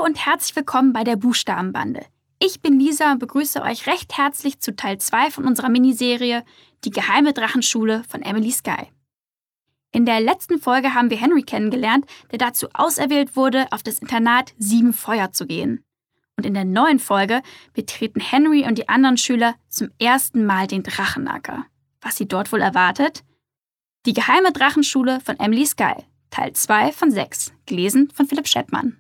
und herzlich willkommen bei der Buchstabenbande. Ich bin Lisa und begrüße euch recht herzlich zu Teil 2 von unserer Miniserie Die geheime Drachenschule von Emily Skye. In der letzten Folge haben wir Henry kennengelernt, der dazu auserwählt wurde, auf das Internat 7 Feuer zu gehen. Und in der neuen Folge betreten Henry und die anderen Schüler zum ersten Mal den Drachenacker. Was sie dort wohl erwartet? Die geheime Drachenschule von Emily Skye, Teil 2 von 6, gelesen von Philipp Scheppmann.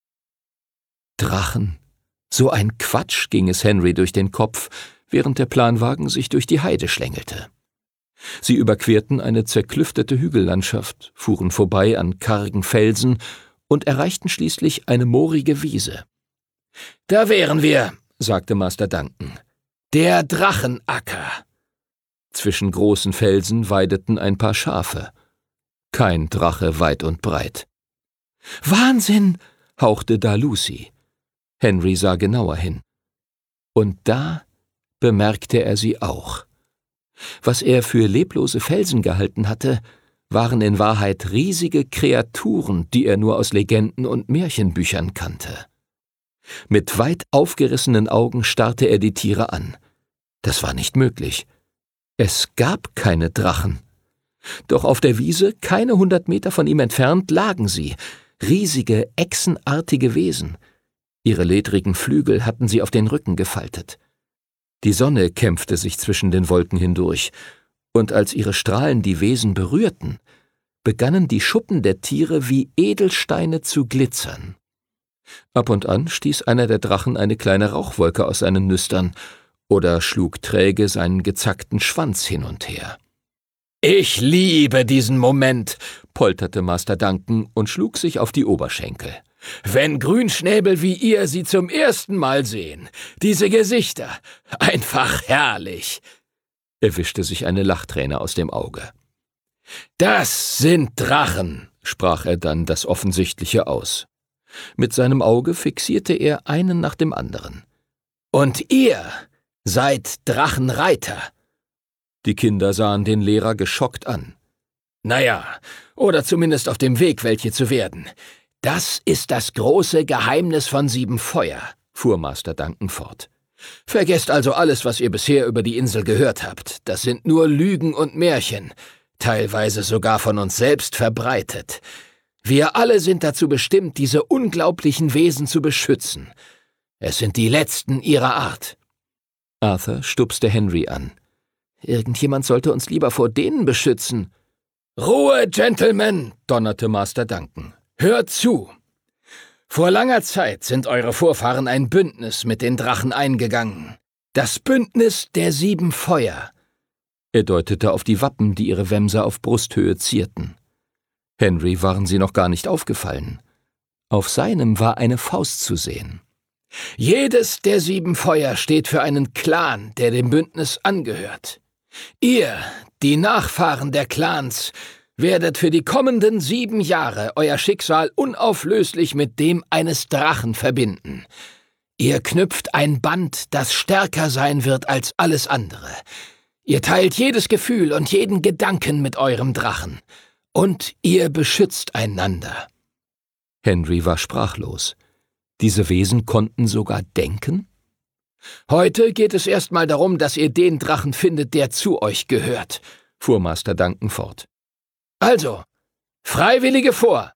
Drachen. So ein Quatsch ging es Henry durch den Kopf, während der Planwagen sich durch die Heide schlängelte. Sie überquerten eine zerklüftete Hügellandschaft, fuhren vorbei an kargen Felsen und erreichten schließlich eine moorige Wiese. »Da wären wir«, sagte Master Duncan. »Der Drachenacker.« Zwischen großen Felsen weideten ein paar Schafe. Kein Drache weit und breit. »Wahnsinn«, hauchte da Lucy. Henry sah genauer hin. Und da bemerkte er sie auch. Was er für leblose Felsen gehalten hatte, waren in Wahrheit riesige Kreaturen, die er nur aus Legenden und Märchenbüchern kannte. Mit weit aufgerissenen Augen starrte er die Tiere an. Das war nicht möglich. Es gab keine Drachen. Doch auf der Wiese, keine 100 Meter von ihm entfernt, lagen sie, riesige, echsenartige Wesen. Ihre ledrigen Flügel hatten sie auf den Rücken gefaltet. Die Sonne kämpfte sich zwischen den Wolken hindurch, und als ihre Strahlen die Wesen berührten, begannen die Schuppen der Tiere wie Edelsteine zu glitzern. Ab und an stieß einer der Drachen eine kleine Rauchwolke aus seinen Nüstern oder schlug träge seinen gezackten Schwanz hin und her. »Ich liebe diesen Moment«, polterte Master Duncan und schlug sich auf die Oberschenkel. »Wenn Grünschnäbel wie ihr sie zum ersten Mal sehen, diese Gesichter, einfach herrlich!« Er wischte sich eine Lachträne aus dem Auge. »Das sind Drachen«, sprach er dann das Offensichtliche aus. Mit seinem Auge fixierte er einen nach dem anderen. »Und ihr seid Drachenreiter!« Die Kinder sahen den Lehrer geschockt an. »Naja, oder zumindest auf dem Weg, welche zu werden. Das ist das große Geheimnis von 7 Feuer«, fuhr Master Duncan fort. »Vergesst also alles, was ihr bisher über die Insel gehört habt. Das sind nur Lügen und Märchen, teilweise sogar von uns selbst verbreitet. Wir alle sind dazu bestimmt, diese unglaublichen Wesen zu beschützen. Es sind die letzten ihrer Art.« Arthur stupste Henry an. »Irgendjemand sollte uns lieber vor denen beschützen.« »Ruhe, Gentlemen«, donnerte Master Duncan. »Hört zu! Vor langer Zeit sind eure Vorfahren ein Bündnis mit den Drachen eingegangen. Das Bündnis der 7 Feuer.« Er deutete auf die Wappen, die ihre Wämser auf Brusthöhe zierten. Henry waren sie noch gar nicht aufgefallen. Auf seinem war eine Faust zu sehen. »Jedes der 7 Feuer steht für einen Clan, der dem Bündnis angehört. Ihr, die Nachfahren der Clans, werdet für die kommenden 7 Jahre euer Schicksal unauflöslich mit dem eines Drachen verbinden. Ihr knüpft ein Band, das stärker sein wird als alles andere. Ihr teilt jedes Gefühl und jeden Gedanken mit eurem Drachen. Und ihr beschützt einander.« Henry war sprachlos. Diese Wesen konnten sogar denken? »Heute geht es erstmal darum, dass ihr den Drachen findet, der zu euch gehört«, fuhr Master Duncan fort. »Also, Freiwillige vor!«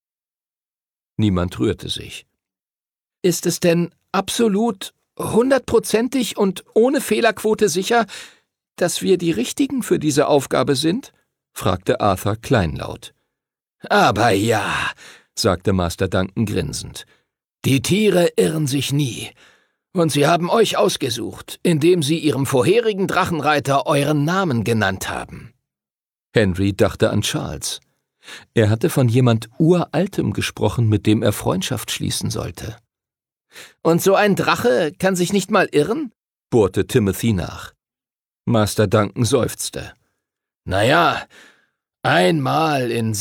Niemand rührte sich. »Ist es denn absolut, 100%ig und ohne Fehlerquote sicher, dass wir die Richtigen für diese Aufgabe sind?« fragte Arthur kleinlaut. »Aber ja«, sagte Master Duncan grinsend. »Die Tiere irren sich nie. Und sie haben euch ausgesucht, indem sie ihrem vorherigen Drachenreiter euren Namen genannt haben.« Henry dachte an Charles. Er hatte von jemand Uraltem gesprochen, mit dem er Freundschaft schließen sollte. »Und so ein Drache kann sich nicht mal irren?« bohrte Timothy nach. Master Duncan seufzte. »Naja, einmal in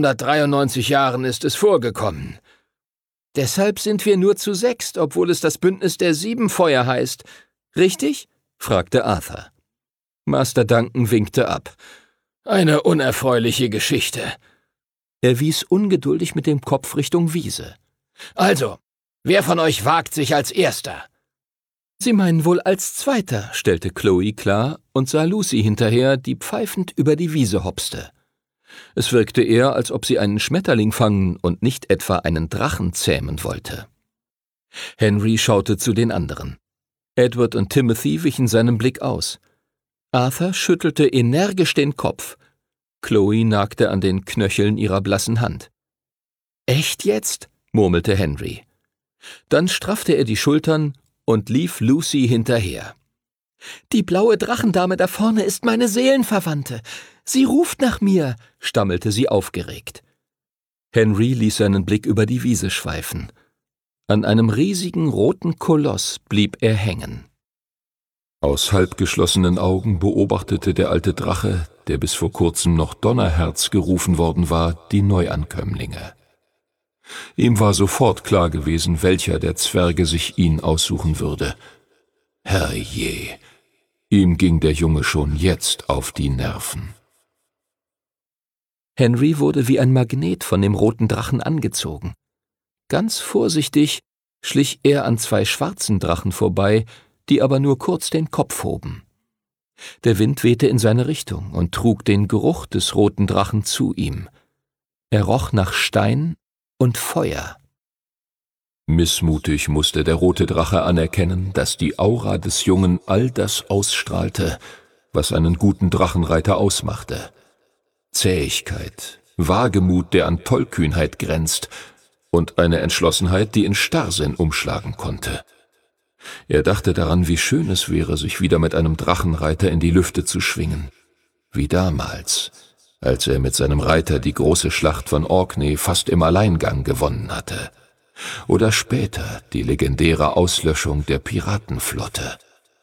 693 Jahren ist es vorgekommen. Deshalb sind wir nur zu 6, obwohl es das Bündnis der 7 Feuer heißt. Richtig?« fragte Arthur. Master Duncan winkte ab. »Eine unerfreuliche Geschichte.« Er wies ungeduldig mit dem Kopf Richtung Wiese. »Also, Wer von euch wagt sich als Erster?« »Sie meinen wohl als Zweiter«, stellte Chloe klar und sah Lucy hinterher, die pfeifend über die Wiese hopste. Es wirkte eher, als ob sie einen Schmetterling fangen und nicht etwa einen Drachen zähmen wollte. Henry schaute zu den anderen. Edward und Timothy wichen seinem Blick aus. Arthur schüttelte energisch den Kopf. Chloe nagte an den Knöcheln ihrer blassen Hand. »Echt jetzt?« murmelte Henry. Dann straffte er die Schultern und lief Lucy hinterher. »Die blaue Drachendame da vorne ist meine Seelenverwandte. Sie ruft nach mir«, stammelte sie aufgeregt. Henry ließ seinen Blick über die Wiese schweifen. An einem riesigen roten Koloss blieb er hängen. Aus halbgeschlossenen Augen beobachtete der alte Drache, der bis vor kurzem noch Donnerherz gerufen worden war, die Neuankömmlinge. Ihm war sofort klar gewesen, welcher der Zwerge sich ihn aussuchen würde. Herrje, ihm ging der Junge schon jetzt auf die Nerven. Henry wurde wie ein Magnet von dem roten Drachen angezogen. Ganz vorsichtig schlich er an 2 schwarzen Drachen vorbei, die aber nur kurz den Kopf hoben. Der Wind wehte in seine Richtung und trug den Geruch des roten Drachen zu ihm. Er roch nach Stein und Feuer. Missmutig musste der rote Drache anerkennen, dass die Aura des Jungen all das ausstrahlte, was einen guten Drachenreiter ausmachte. Zähigkeit, Wagemut, der an Tollkühnheit grenzt, und eine Entschlossenheit, die in Starrsinn umschlagen konnte. Er dachte daran, wie schön es wäre, sich wieder mit einem Drachenreiter in die Lüfte zu schwingen. Wie damals, als er mit seinem Reiter die große Schlacht von Orkney fast im Alleingang gewonnen hatte. Oder später die legendäre Auslöschung der Piratenflotte.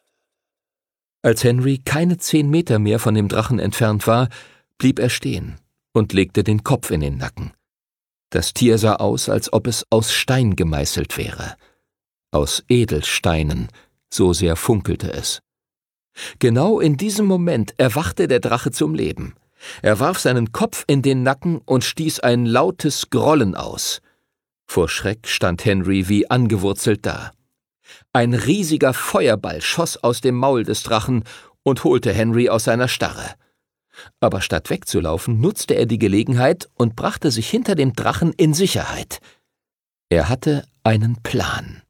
Als Henry keine 10 Meter mehr von dem Drachen entfernt war, blieb er stehen und legte den Kopf in den Nacken. Das Tier sah aus, als ob es aus Stein gemeißelt wäre. Aus Edelsteinen, so sehr funkelte es. Genau in diesem Moment erwachte der Drache zum Leben. Er warf seinen Kopf in den Nacken und stieß ein lautes Grollen aus. Vor Schreck stand Henry wie angewurzelt da. Ein riesiger Feuerball schoss aus dem Maul des Drachen und holte Henry aus seiner Starre. Aber statt wegzulaufen, nutzte er die Gelegenheit und brachte sich hinter dem Drachen in Sicherheit. Er hatte einen Plan.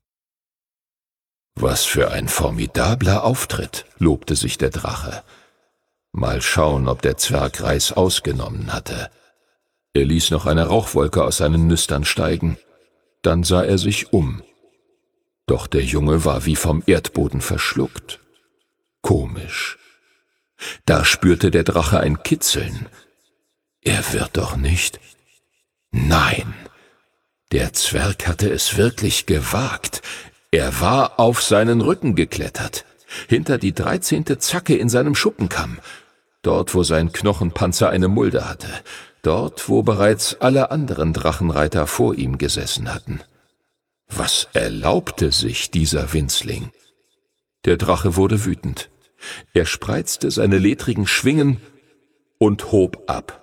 »Was für ein formidabler Auftritt«, lobte sich der Drache. Mal schauen, ob der Zwerg Reis ausgenommen hatte. Er ließ noch eine Rauchwolke aus seinen Nüstern steigen. Dann sah er sich um. Doch der Junge war wie vom Erdboden verschluckt. Komisch. Da spürte der Drache ein Kitzeln. Er wird doch nicht... Nein, der Zwerg hatte es wirklich gewagt. Er war auf seinen Rücken geklettert, hinter die 13. Zacke in seinem Schuppenkamm, dort, wo sein Knochenpanzer eine Mulde hatte, dort, wo bereits alle anderen Drachenreiter vor ihm gesessen hatten. Was erlaubte sich dieser Winzling? Der Drache wurde wütend. Er spreizte seine ledrigen Schwingen und hob ab.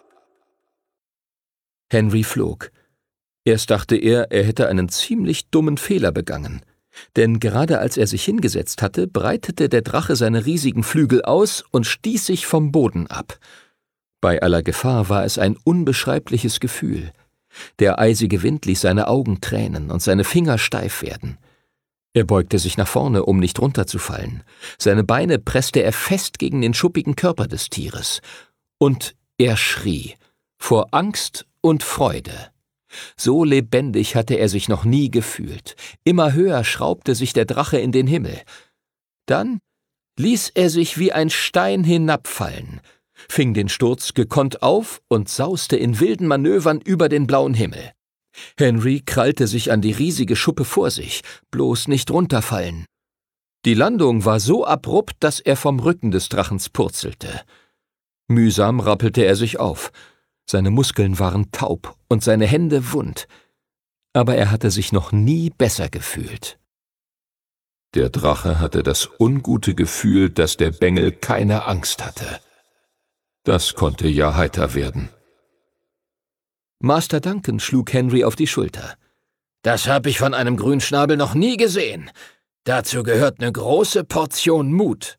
Henry flog. Erst dachte er hätte einen ziemlich dummen Fehler begangen. Denn gerade als er sich hingesetzt hatte, breitete der Drache seine riesigen Flügel aus und stieß sich vom Boden ab. Bei aller Gefahr war es ein unbeschreibliches Gefühl. Der eisige Wind ließ seine Augen tränen und seine Finger steif werden. Er beugte sich nach vorne, um nicht runterzufallen. Seine Beine presste er fest gegen den schuppigen Körper des Tieres. Und er schrie, vor Angst und Freude. So lebendig hatte er sich noch nie gefühlt. Immer höher schraubte sich der Drache in den Himmel. Dann ließ er sich wie ein Stein hinabfallen, fing den Sturz gekonnt auf und sauste in wilden Manövern über den blauen Himmel. Henry krallte sich an die riesige Schuppe vor sich, bloß nicht runterfallen. Die Landung war so abrupt, dass er vom Rücken des Drachens purzelte. Mühsam rappelte er sich auf. Seine Muskeln waren taub und seine Hände wund. Aber er hatte sich noch nie besser gefühlt. Der Drache hatte das ungute Gefühl, dass der Bengel keine Angst hatte. Das konnte ja heiter werden. Master Duncan schlug Henry auf die Schulter. Das habe ich von einem Grünschnabel noch nie gesehen. Dazu gehört eine große Portion Mut.«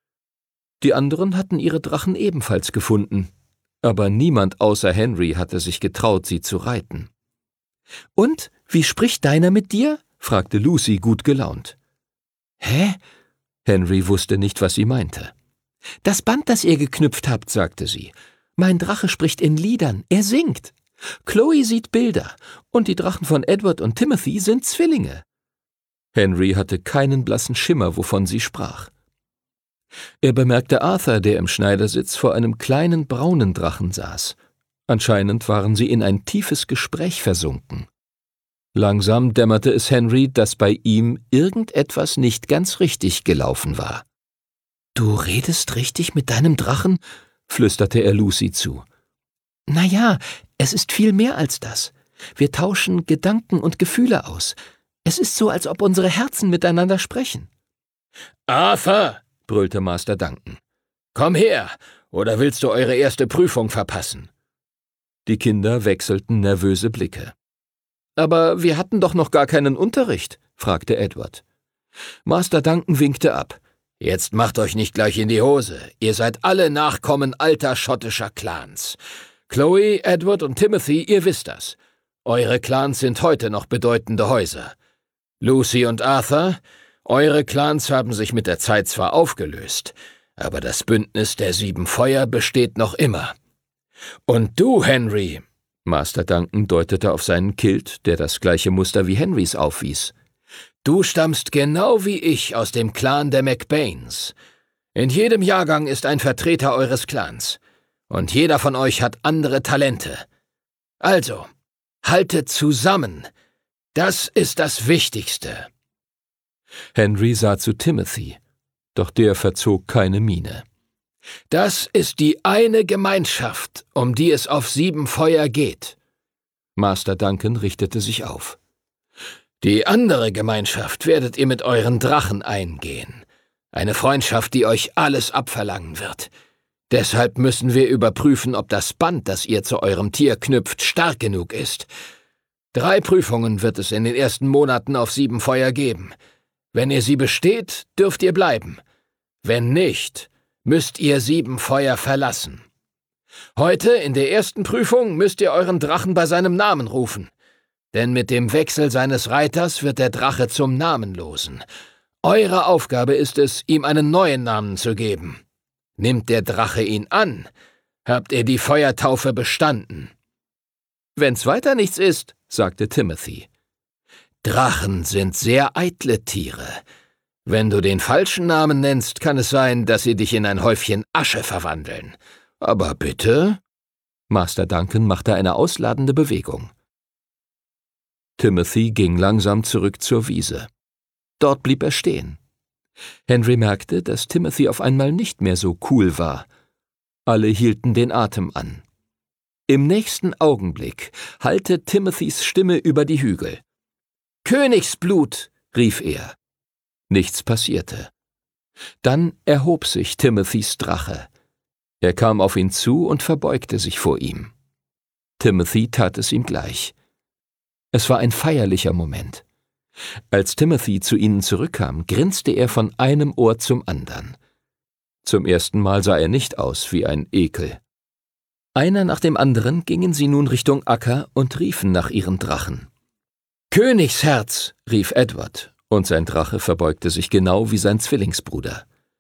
Die anderen hatten ihre Drachen ebenfalls gefunden, aber niemand außer Henry hatte sich getraut, sie zu reiten. »Und, wie spricht deiner mit dir?« fragte Lucy gut gelaunt. »Hä?« Henry wusste nicht, was sie meinte. »Das Band, das ihr geknüpft habt«, sagte sie. »Mein Drache spricht in Liedern, er singt. Chloe sieht Bilder, und die Drachen von Edward und Timothy sind Zwillinge.« Henry hatte keinen blassen Schimmer, wovon sie sprach. Er bemerkte Arthur, der im Schneidersitz vor einem kleinen braunen Drachen saß. Anscheinend waren sie in ein tiefes Gespräch versunken. Langsam dämmerte es Henry, dass bei ihm irgendetwas nicht ganz richtig gelaufen war. »Du redest richtig mit deinem Drachen?« flüsterte er Lucy zu. »Na ja, es ist viel mehr als das. Wir tauschen Gedanken und Gefühle aus. Es ist so, als ob unsere Herzen miteinander sprechen.« »Arthur«, brüllte Master Duncan, »komm her, oder willst du eure erste Prüfung verpassen?« Die Kinder wechselten nervöse Blicke. »Aber wir hatten doch noch gar keinen Unterricht«, fragte Edward. Master Duncan winkte ab. »Jetzt macht euch nicht gleich in die Hose. Ihr seid alle Nachkommen alter schottischer Clans. Chloe, Edward und Timothy, ihr wisst das. Eure Clans sind heute noch bedeutende Häuser. Lucy und Arthur, eure Clans haben sich mit der Zeit zwar aufgelöst, aber das Bündnis der 7 Feuer besteht noch immer. Und du, Henry«, Master Duncan deutete auf seinen Kilt, der das gleiche Muster wie Henrys aufwies, »du stammst genau wie ich aus dem Clan der McBains. In jedem Jahrgang ist ein Vertreter eures Clans, und jeder von euch hat andere Talente. Also, haltet zusammen. Das ist das Wichtigste.« Henry sah zu Timothy, doch der verzog keine Miene. »Das ist die eine Gemeinschaft, um die es auf 7 Feuer geht.« Master Duncan richtete sich auf. »Die andere Gemeinschaft werdet ihr mit euren Drachen eingehen. Eine Freundschaft, die euch alles abverlangen wird. Deshalb müssen wir überprüfen, ob das Band, das ihr zu eurem Tier knüpft, stark genug ist. 3 Prüfungen wird es in den ersten Monaten auf 7 Feuer geben. Wenn ihr sie besteht, dürft ihr bleiben. Wenn nicht, müsst ihr 7 Feuer verlassen. Heute, in der ersten Prüfung, müsst ihr euren Drachen bei seinem Namen rufen. Denn mit dem Wechsel seines Reiters wird der Drache zum Namenlosen. Eure Aufgabe ist es, ihm einen neuen Namen zu geben. Nimmt der Drache ihn an, habt ihr die Feuertaufe bestanden.« »Wenn's weiter nichts ist«, sagte Timothy. »Drachen sind sehr eitle Tiere. Wenn du den falschen Namen nennst, kann es sein, dass sie dich in ein Häufchen Asche verwandeln. Aber bitte?« Master Duncan machte eine ausladende Bewegung. Timothy ging langsam zurück zur Wiese. Dort blieb er stehen. Henry merkte, dass Timothy auf einmal nicht mehr so cool war. Alle hielten den Atem an. Im nächsten Augenblick hallte Timothys Stimme über die Hügel. »Königsblut«, rief er. Nichts passierte. Dann erhob sich Timothys Drache. Er kam auf ihn zu und verbeugte sich vor ihm. Timothy tat es ihm gleich. Es war ein feierlicher Moment. Als Timothy zu ihnen zurückkam, grinste er von einem Ohr zum anderen. Zum ersten Mal sah er nicht aus wie ein Ekel. Einer nach dem anderen gingen sie nun Richtung Acker und riefen nach ihren Drachen. »Königsherz«, rief Edward, und sein Drache verbeugte sich genau wie sein Zwillingsbruder.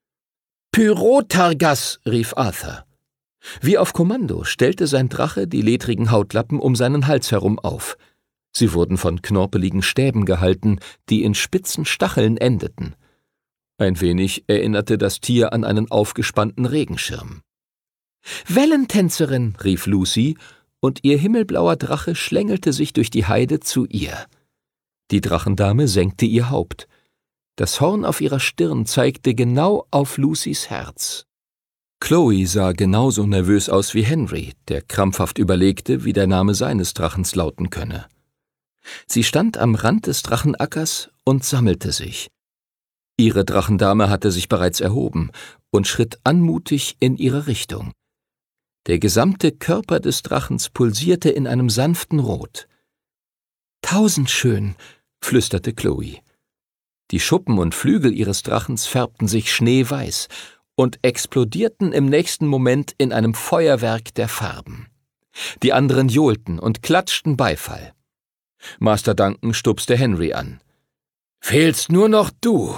»Pyrotargas«, rief Arthur. Wie auf Kommando stellte sein Drache die ledrigen Hautlappen um seinen Hals herum auf. Sie wurden von knorpeligen Stäben gehalten, die in spitzen Stacheln endeten. Ein wenig erinnerte das Tier an einen aufgespannten Regenschirm. »Wellentänzerin«, rief Lucy, und ihr himmelblauer Drache schlängelte sich durch die Heide zu ihr. Die Drachendame senkte ihr Haupt. Das Horn auf ihrer Stirn zeigte genau auf Lucys Herz. Chloe sah genauso nervös aus wie Henry, der krampfhaft überlegte, wie der Name seines Drachens lauten könne. Sie stand am Rand des Drachenackers und sammelte sich. Ihre Drachendame hatte sich bereits erhoben und schritt anmutig in ihre Richtung. Der gesamte Körper des Drachens pulsierte in einem sanften Rot. Tausendschön, flüsterte Chloe. Die Schuppen und Flügel ihres Drachens färbten sich schneeweiß und explodierten im nächsten Moment in einem Feuerwerk der Farben. Die anderen johlten und klatschten Beifall. Master Duncan stupste Henry an. »Fehlst nur noch du!«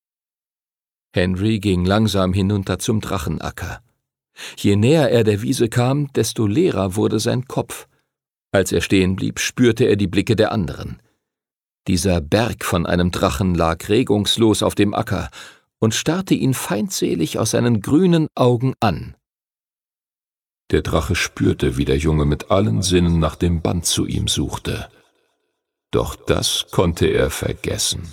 Henry ging langsam hinunter zum Drachenacker. Je näher er der Wiese kam, desto leerer wurde sein Kopf. Als er stehen blieb, spürte er die Blicke der anderen. Dieser Berg von einem Drachen lag regungslos auf dem Acker und starrte ihn feindselig aus seinen grünen Augen an. Der Drache spürte, wie der Junge mit allen Sinnen nach dem Band zu ihm suchte. Doch das konnte er vergessen.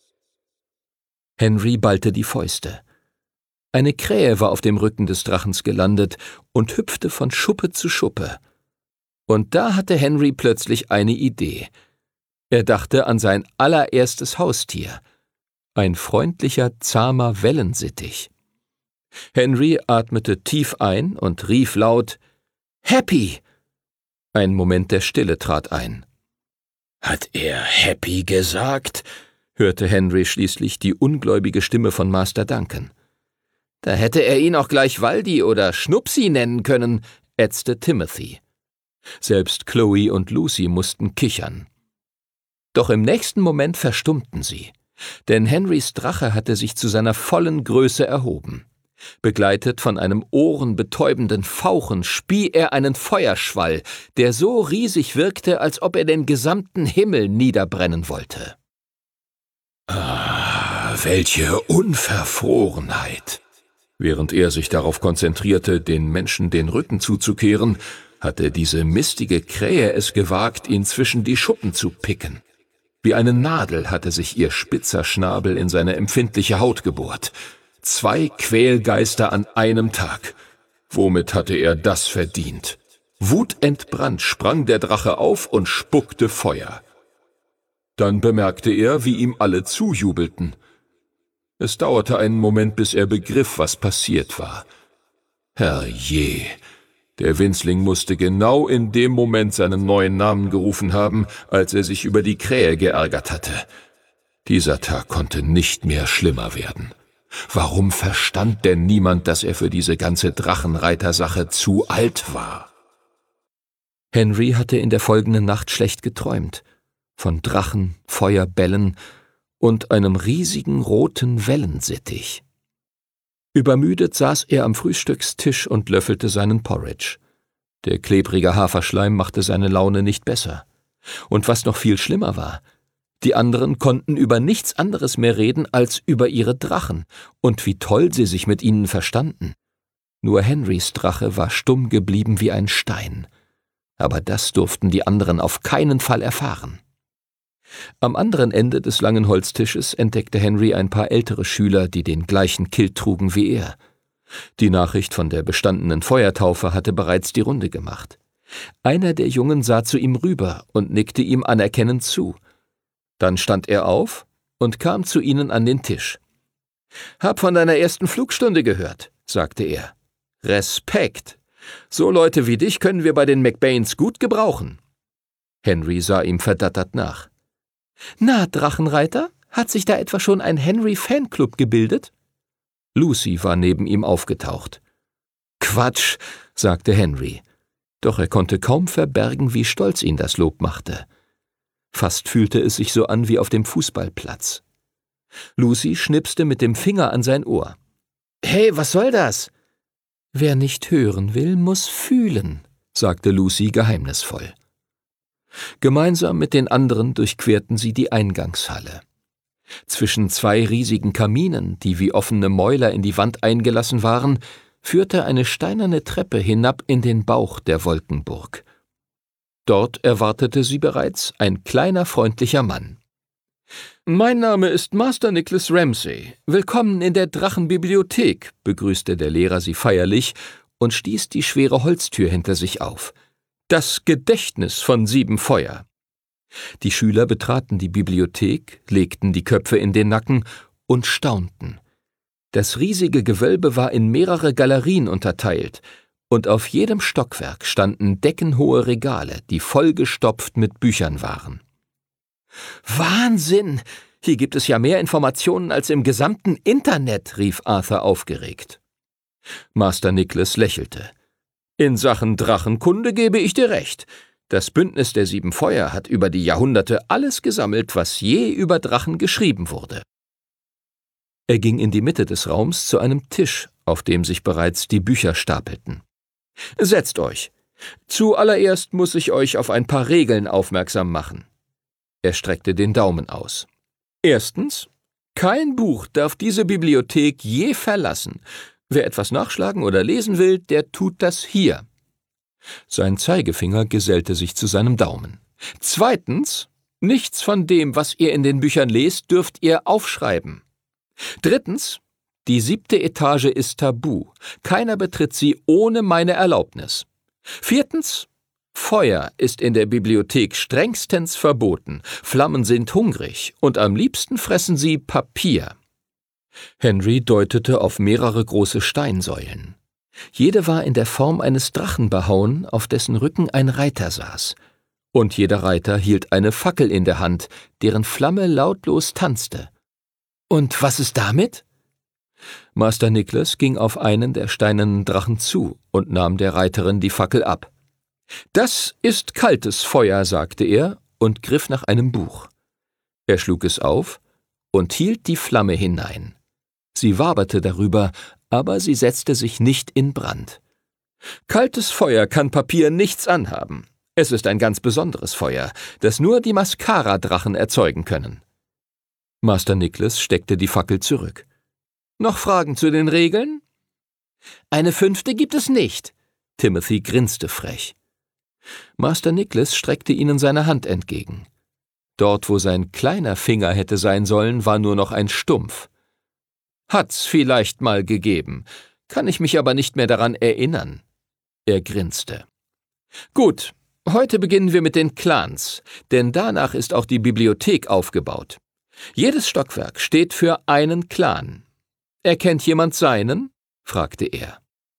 Henry ballte die Fäuste. Eine Krähe war auf dem Rücken des Drachens gelandet und hüpfte von Schuppe zu Schuppe. Und da hatte Henry plötzlich eine Idee. Er dachte an sein allererstes Haustier, ein freundlicher, zahmer Wellensittich. Henry atmete tief ein und rief laut, »Happy!« Ein Moment der Stille trat ein. »Hat er Happy gesagt?« hörte Henry schließlich die ungläubige Stimme von Master Duncan. »Da hätte er ihn auch gleich Waldi oder Schnupsi nennen können«, ätzte Timothy. Selbst Chloe und Lucy mussten kichern. Doch im nächsten Moment verstummten sie, denn Henrys Drache hatte sich zu seiner vollen Größe erhoben. Begleitet von einem ohrenbetäubenden Fauchen spie er einen Feuerschwall, der so riesig wirkte, als ob er den gesamten Himmel niederbrennen wollte. »Ah, welche Unverfrorenheit!« Während er sich darauf konzentrierte, den Menschen den Rücken zuzukehren, hatte diese mistige Krähe es gewagt, ihn zwischen die Schuppen zu picken. Wie eine Nadel hatte sich ihr spitzer Schnabel in seine empfindliche Haut gebohrt. 2 Quälgeister an einem Tag. Womit hatte er das verdient? Wutentbrannt sprang der Drache auf und spuckte Feuer. Dann bemerkte er, wie ihm alle zujubelten. Es dauerte einen Moment, bis er begriff, was passiert war. Herrje! Der Winzling musste genau in dem Moment seinen neuen Namen gerufen haben, als er sich über die Krähe geärgert hatte. Dieser Tag konnte nicht mehr schlimmer werden. Warum verstand denn niemand, dass er für diese ganze Drachenreitersache zu alt war? Henry hatte in der folgenden Nacht schlecht geträumt. Von Drachen, Feuerbällen und einem riesigen roten Wellensittich. Übermüdet saß er am Frühstückstisch und löffelte seinen Porridge. Der klebrige Haferschleim machte seine Laune nicht besser. Und was noch viel schlimmer war, die anderen konnten über nichts anderes mehr reden als über ihre Drachen und wie toll sie sich mit ihnen verstanden. Nur Henrys Drache war stumm geblieben wie ein Stein. Aber das durften die anderen auf keinen Fall erfahren. Am anderen Ende des langen Holztisches entdeckte Henry ein paar ältere Schüler, die den gleichen Kilt trugen wie er. Die Nachricht von der bestandenen Feuertaufe hatte bereits die Runde gemacht. Einer der Jungen sah zu ihm rüber und nickte ihm anerkennend zu. Dann stand er auf und kam zu ihnen an den Tisch. »Hab von deiner ersten Flugstunde gehört«, sagte er. »Respekt! So Leute wie dich können wir bei den McBains gut gebrauchen.« Henry sah ihm verdattert nach. »Na, Drachenreiter, hat sich da etwa schon ein Henry-Fanclub gebildet?« Lucy war neben ihm aufgetaucht. »Quatsch«, sagte Henry. Doch er konnte kaum verbergen, wie stolz ihn das Lob machte. Fast fühlte es sich so an wie auf dem Fußballplatz. Lucy schnipste mit dem Finger an sein Ohr. »Hey, was soll das?« »Wer nicht hören will, muss fühlen«, sagte Lucy geheimnisvoll. Gemeinsam mit den anderen durchquerten sie die Eingangshalle. Zwischen 2 riesigen Kaminen, die wie offene Mäuler in die Wand eingelassen waren, führte eine steinerne Treppe hinab in den Bauch der Wolkenburg. Dort erwartete sie bereits ein kleiner, freundlicher Mann. »Mein Name ist Master Nicholas Ramsay. Willkommen in der Drachenbibliothek«, begrüßte der Lehrer sie feierlich und stieß die schwere Holztür hinter sich auf. »Das Gedächtnis von 7 Feuer.« Die Schüler betraten die Bibliothek, legten die Köpfe in den Nacken und staunten. Das riesige Gewölbe war in mehrere Galerien unterteilt, und auf jedem Stockwerk standen deckenhohe Regale, die vollgestopft mit Büchern waren. »Wahnsinn! Hier gibt es ja mehr Informationen als im gesamten Internet«, rief Arthur aufgeregt. Master Nicholas lächelte. »In Sachen Drachenkunde gebe ich dir recht. Das Bündnis der 7 Feuer hat über die Jahrhunderte alles gesammelt, was je über Drachen geschrieben wurde.« Er ging in die Mitte des Raums zu einem Tisch, auf dem sich bereits die Bücher stapelten. »Setzt euch. Zuallererst muss ich euch auf ein paar Regeln aufmerksam machen.« Er streckte den Daumen aus. »Erstens, kein Buch darf diese Bibliothek je verlassen. Wer etwas nachschlagen oder lesen will, der tut das hier.« Sein Zeigefinger gesellte sich zu seinem Daumen. »Zweitens, nichts von dem, was ihr in den Büchern lest, dürft ihr aufschreiben. Drittens, die 7. Etage ist tabu. Keiner betritt sie ohne meine Erlaubnis. Viertens, Feuer ist in der Bibliothek strengstens verboten. Flammen sind hungrig und am liebsten fressen sie Papier.« Henry deutete auf mehrere große Steinsäulen. Jede war in der Form eines Drachen behauen, auf dessen Rücken ein Reiter saß. Und jeder Reiter hielt eine Fackel in der Hand, deren Flamme lautlos tanzte. »Und was ist damit?« Master Nicholas ging auf einen der steinernen Drachen zu und nahm der Reiterin die Fackel ab. »Das ist kaltes Feuer«, sagte er und griff nach einem Buch. Er schlug es auf und hielt die Flamme hinein. Sie waberte darüber, aber sie setzte sich nicht in Brand. »Kaltes Feuer kann Papier nichts anhaben. Es ist ein ganz besonderes Feuer, das nur die Mascara-Drachen erzeugen können.« Master Nicholas steckte die Fackel zurück. »Noch Fragen zu den Regeln?« »Eine 5. gibt es nicht.« Timothy grinste frech. Master Nicholas streckte ihnen seine Hand entgegen. Dort, wo sein kleiner Finger hätte sein sollen, war nur noch ein Stumpf. »Hat's vielleicht mal gegeben, kann ich mich aber nicht mehr daran erinnern.« Er grinste. »Gut, heute beginnen wir mit den Clans, denn danach ist auch die Bibliothek aufgebaut. Jedes Stockwerk steht für einen Clan. Erkennt jemand seinen?« fragte er.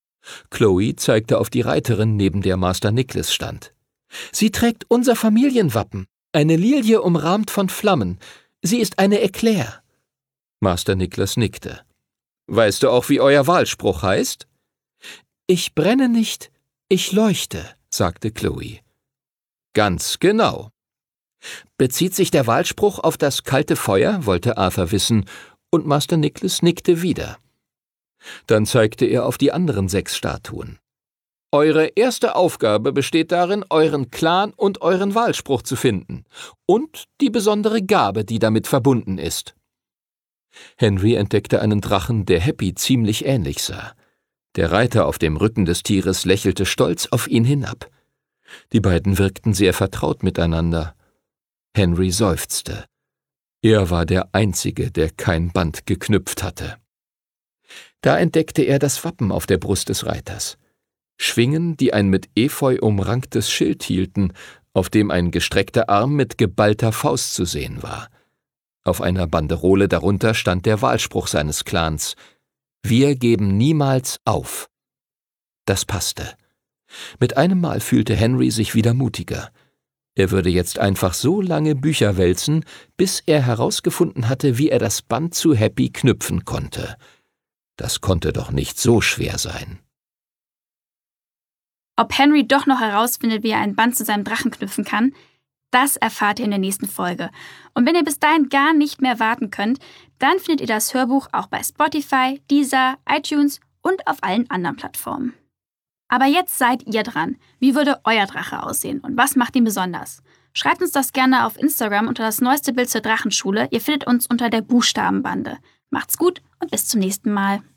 Chloe zeigte auf die Reiterin, neben der Master Nicholas stand. »Sie trägt unser Familienwappen, eine Lilie umrahmt von Flammen. Sie ist eine Eclair.« Master Nicholas nickte. »Weißt du auch, wie euer Wahlspruch heißt?« »Ich brenne nicht, ich leuchte«, sagte Chloe. »Ganz genau.« »Bezieht sich der Wahlspruch auf das kalte Feuer?«, wollte Arthur wissen, und Master Nicholas nickte wieder. Dann zeigte er auf die anderen 6 Statuen. »Eure erste Aufgabe besteht darin, euren Clan und euren Wahlspruch zu finden und die besondere Gabe, die damit verbunden ist.« Henry entdeckte einen Drachen, der Happy ziemlich ähnlich sah. Der Reiter auf dem Rücken des Tieres lächelte stolz auf ihn hinab. Die beiden wirkten sehr vertraut miteinander. Henry seufzte. Er war der Einzige, der kein Band geknüpft hatte. Da entdeckte er das Wappen auf der Brust des Reiters. Schwingen, die ein mit Efeu umranktes Schild hielten, auf dem ein gestreckter Arm mit geballter Faust zu sehen war. Auf einer Banderole darunter stand der Wahlspruch seines Clans: »Wir geben niemals auf.« Das passte. Mit einem Mal fühlte Henry sich wieder mutiger. Er würde jetzt einfach so lange Bücher wälzen, bis er herausgefunden hatte, wie er das Band zu Happy knüpfen konnte. Das konnte doch nicht so schwer sein. Ob Henry doch noch herausfindet, wie er ein Band zu seinem Drachen knüpfen kann, das erfahrt ihr in der nächsten Folge. Und wenn ihr bis dahin gar nicht mehr warten könnt, dann findet ihr das Hörbuch auch bei Spotify, Deezer, iTunes und auf allen anderen Plattformen. Aber jetzt seid ihr dran. Wie würde euer Drache aussehen und was macht ihn besonders? Schreibt uns das gerne auf Instagram unter das neueste Bild zur Drachenschule. Ihr findet uns unter der Buchstabenbande. Macht's gut und bis zum nächsten Mal.